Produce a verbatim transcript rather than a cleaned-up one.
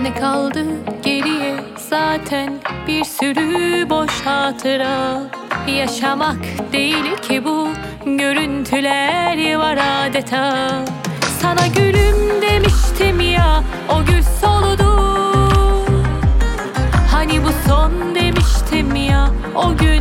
Ne kaldı geriye zaten bir sürü boş hatıra. Yaşamak değil ki bu, görüntüler var adeta. Sana gülüm demiştim ya, o gül soludu. Hani bu son demiştim ya, o gül